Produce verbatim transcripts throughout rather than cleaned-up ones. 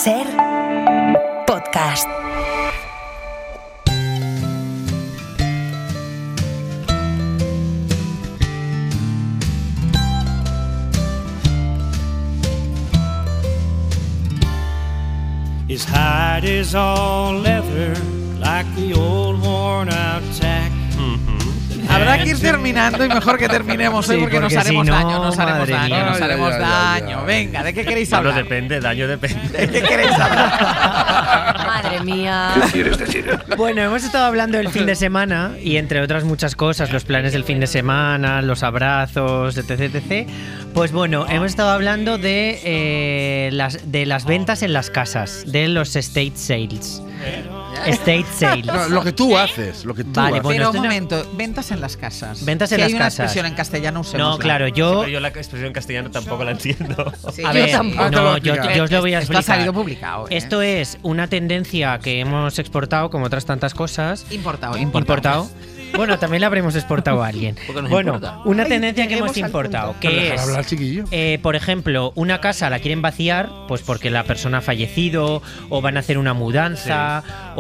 Ser podcast. His hide is all leather, like the old worn out tack. Habrá que ir terminando y mejor que terminemos hoy Sí, porque, porque nos haremos si no, daño, nos haremos madre daño, mía. nos Ay, haremos ay, ay, daño. ay. Venga, ¿de qué queréis Bueno, hablar? depende, daño depende. ¿De qué queréis hablar? Madre mía. ¿Qué quieres decir? Bueno, hemos estado hablando del fin de semana y entre otras muchas cosas, los planes del fin de semana, los abrazos, etc, etcétera. Pues bueno, hemos estado hablando de, eh, las, de las ventas en las casas, de los estate sales. Estate sales. No, lo que tú haces, lo que tú Vale, haces. bueno, Pero un esto no- momento, ventas en las casas. Ventas en Que las hay una casas. expresión en castellano, usémosla. No, claro, Sí, yo... pero yo la expresión en castellano tampoco la entiendo. Sí. A Yo ver, tampoco. no, yo, yo os lo voy a Esto ha explicar. salido publicado. ¿eh? Esto es una tendencia que hemos exportado, como otras tantas cosas. Importado, importado. Importado. Bueno, también la habremos exportado a alguien. Bueno, una tendencia que hemos importado, que Dejar es, hablar, chiquillo. eh, por ejemplo, una casa la quieren vaciar, pues porque la persona ha fallecido, o van a hacer una mudanza,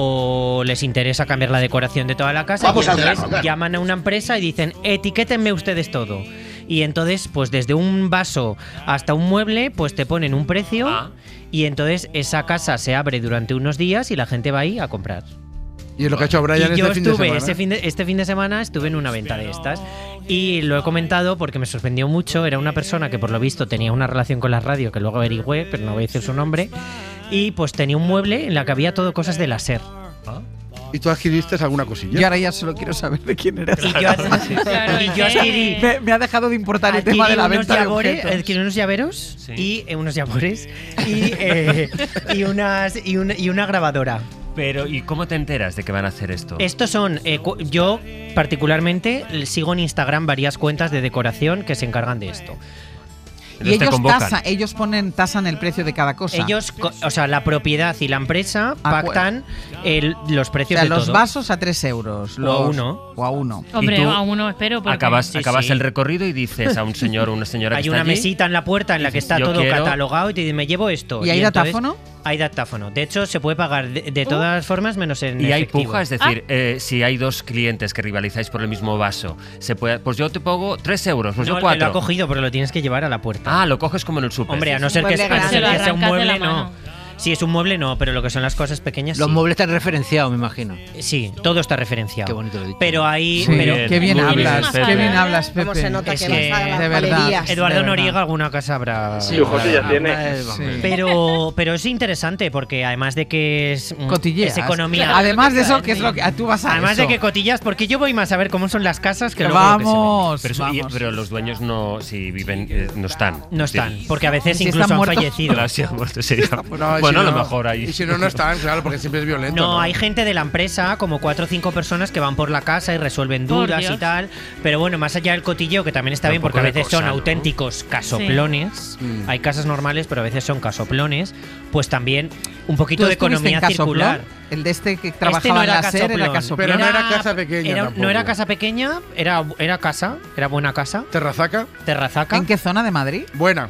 o les interesa cambiar la decoración de toda la casa. Vamos y al entonces grano, claro. llaman a una empresa y dicen, etiquétenme ustedes todo. Y entonces, pues desde un vaso hasta un mueble, pues te ponen un precio, Ah. y entonces esa casa se abre durante unos días y la gente va ahí a comprar. Y es lo que ha hecho Brian Y yo este fin de estuve semana. este fin de, este fin de semana estuve en una venta de estas y lo he comentado porque me sorprendió mucho. Era una persona que por lo visto tenía una relación con la radio que luego averigüé, pero no voy a decir su nombre. Y pues tenía un mueble en la que había todo cosas de láser. ¿Y tú adquiriste alguna cosilla? Yo ahora ya solo quiero saber de quién eras. Y yo, y yo adquirí, Me, me ha dejado de importar el adquirí tema de la unos, venta de llavores, objetos. adquirí unos llaveros Sí. y eh, unos llavores y, eh, y unas y una, y una grabadora. Pero, ¿y cómo te enteras de que van a hacer esto? Estos son, eh, cu- yo particularmente sigo en Instagram varias cuentas de decoración que se encargan de esto. Y Entonces te ellos, convocan. tasa, ellos ponen tasan el precio de cada cosa. Ellos, co- o sea, la propiedad y la empresa Acuerdo. pactan el- los o precios sea, de los todo. vasos a tres euros. O Los, a uno. O a uno. Hombre, ¿Y tú a uno espero. Porque Acabas, Sí, acabas sí. el recorrido y dices a un señor o una señora que Hay está una allí, mesita en la puerta en la que está Yo todo quiero- catalogado y te dice, me llevo esto. ¿Y hay entonces- datáfono? Hay datáfono. De hecho, se puede pagar de, de todas formas menos en Y hay efectivo. puja, es decir, eh, si hay dos clientes que rivalizáis por el mismo vaso, se puede, pues yo te pongo tres euros, pues No, yo el que lo cuatro. ha cogido, pero lo tienes que llevar a la puerta. Ah, lo coges como en el súper. Hombre, a no es ser un que, mueble a no ser grande. que sea un Se lo arrancas mueble, de la no. mano. Si es un mueble, no, pero lo que son las cosas pequeñas, Los sí. muebles están referenciados, me imagino. Sí, todo está referenciado. Qué bonito lo he dicho. Pero ahí... Sí, pero, bien, qué bien muy bien, hablas, Pepe. qué bien hablas, Pepe. ¿Cómo se nota Es que, que, vas a las de verdad. galerías? De Eduardo verdad. Noriega alguna casa habrá... Sí, Su José ya habrá- tiene. Eh, Sí. hombre. Pero, pero es interesante porque además de que es, mm, Cotilleas. es economía. Además de eso, ¿qué es lo que ah, tú vas a Además de eso? que cotillas, porque yo voy más a ver cómo son las casas que luego lo que se Vamos, Pero, eso- y- vamos. pero los dueños no, si viven, eh, no están. vende. No están, Sí. porque a veces Si incluso están han muertos. fallecido. Claro, sí, han muerto, sería- Bueno, y bueno, si a lo no- mejor ahí. Y si no, no están, claro, porque siempre es violento. No, ¿no? hay gente de la empresa, como cuatro o cinco personas que van por la casa y resuelven Por dudas y Dios. tal. Pero bueno, más allá del cotilleo, que también está Da bien, un porque a poco de veces son cosa, ¿no? auténticos casoplones. Mm. Hay casas normales, pero a veces son casoplones. Pues también un ¿Tú poquito de estuviste economía en Casoplón? circular. El de este que Este trabajaba no en era la SER era casoplón. Casoplón. Pero no era casa pequeña era- tampoco. no era casa pequeña, era, era casa, era buena casa. Terrazaca, Terrazaca. ¿En qué zona de Madrid? buena.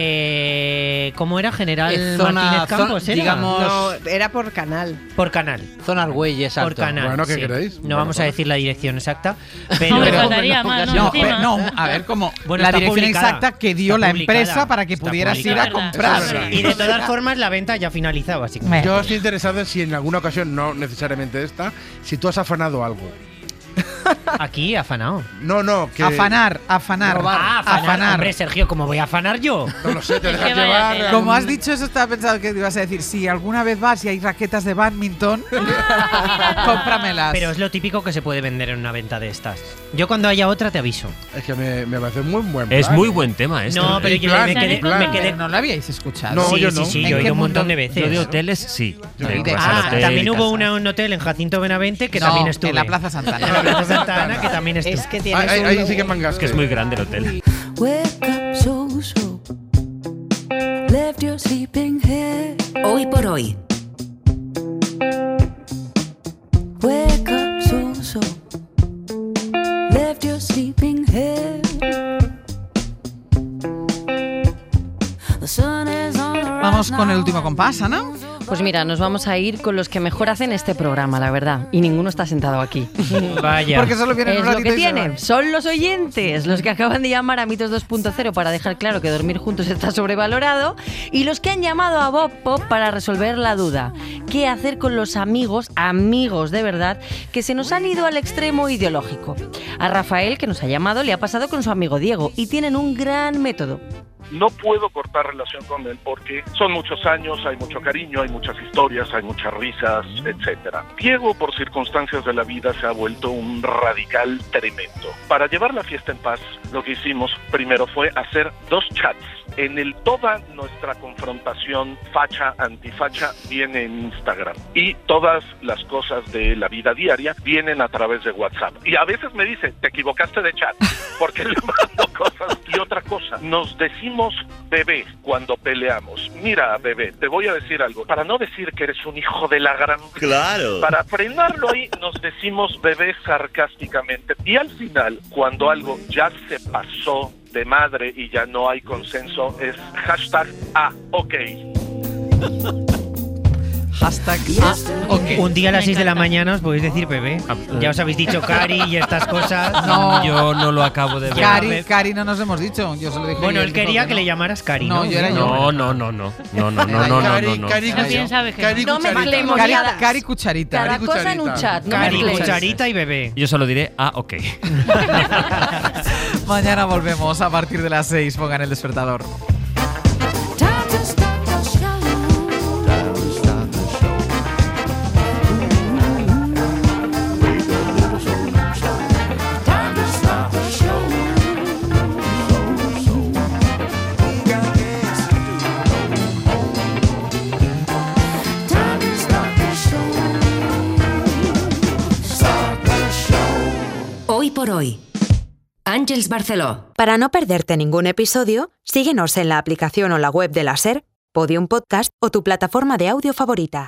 Eh, ¿Cómo era? General Es zona- Martínez Campos, zona- ¿era? digamos- No, era por canal. Por canal. Zona Argüelles, Por alto. canal. Bueno, ¿qué sí. queréis? No Bueno, vamos a pues. decir la dirección exacta, pero. No me Pero- faltaría más, no, No, encima. pero no, a ver cómo Bueno, la está dirección publicada. exacta que dio Está la publicada. empresa para que Está pudieras ir a publicada. comprar. Eso es verdad. Y de todas formas, la venta ya finalizaba, así que. Yo estoy interesado en si en alguna ocasión, no necesariamente esta, si tú has afanado algo. Aquí, afanado. No, no, que. Afanar, afanar, Ah, afanar. afanar. Hombre, Sergio, ¿cómo voy a afanar yo? No lo sé, te Es dejas que vaya llevar. tela. Como has dicho eso, estaba pensando que ibas a decir, si alguna vez vas y hay raquetas de badminton, cómpramelas. Pero es lo típico que se puede vender en una venta de estas. Yo cuando haya otra te aviso. Es que me, me parece muy buen Es plan, muy ¿eh? buen tema este. No, pero Y yo plan, me quedé, y plan. me quedé- Pero no lo habíais escuchado. No, sí, yo sí, no. sí, ¿En yo he qué ido un montón mundo? de veces. Yo de hoteles, sí. Yo De no. cosas Ah, al hotel también y hubo casas. una, un hotel en Jacinto Benavente que No, también estuve. en la Plaza Santana. En la Plaza Santana, que también estuve. Es que Ahí, tienes ahí- un- ahí sí que mangas. Que es muy grande el hotel. Wake up so so. Left your sleeping head. Hoy por hoy. Wake up so so. Left your sleeping head. The sun is on the rise Vamos con el now. último compás, ¿no? Pues mira, nos vamos a ir con los que mejor hacen este programa, la verdad. Y ninguno está sentado aquí. Vaya. Porque solo vienen Es un lo ratito que y se tiene. van. Son los oyentes, los que acaban de llamar a Mitos dos punto cero para dejar claro que dormir juntos está sobrevalorado, y los que han llamado a Bob Pop para resolver la duda. ¿Qué hacer con los amigos, amigos de verdad, que se nos han ido al extremo ideológico? A Rafael, que nos ha llamado, le ha pasado con su amigo Diego y tienen un gran método. No puedo cortar relación con él porque son muchos años, hay mucho cariño, hay muchas historias, hay muchas risas, etcétera. Diego, por circunstancias de la vida, se ha vuelto un radical tremendo. Para llevar la fiesta en paz, lo que hicimos primero fue hacer dos chats. En el toda nuestra confrontación facha-antifacha viene en Instagram y todas las cosas de la vida diaria vienen a través de WhatsApp. Y a veces me dice, te equivocaste de chat, porque le mando cosas. Y otra cosa, nos decimos bebé cuando peleamos. Mira, bebé, te voy a decir algo. Para no decir que eres un hijo de la gran... Claro. Para frenarlo ahí, nos decimos bebé sarcásticamente. Y al final, cuando algo ya se pasó de madre y ya no hay consenso, es hashtag ah, ok. Hashtag ah, ok. Un día a las seis de la mañana os podéis decir bebé. Ya os habéis dicho Cari y estas cosas. No. Yo no lo acabo de ver. Cari, Cari no nos hemos dicho. Yo se lo dije. Bueno, y él quería dijo que no. le llamaras Cari, ¿no? No, yo era yo. No, no, no, no. No, no, no, no, no, no, no. Cari, No, quién sabe que Cari, no. No cucharita. mezclemos Cari, liadas. Cari cucharita. Cada Cari cosa en un cucharita. chat. No Cari, mezclemos. cucharita y bebé. Yo solo diré, ah, ok. Mañana volvemos a partir de las seis. Pongan el despertador. Hoy por hoy. Àngels Barceló. Para no perderte ningún episodio, síguenos en la aplicación o la web de la SER, Podium Podcast o tu plataforma de audio favorita.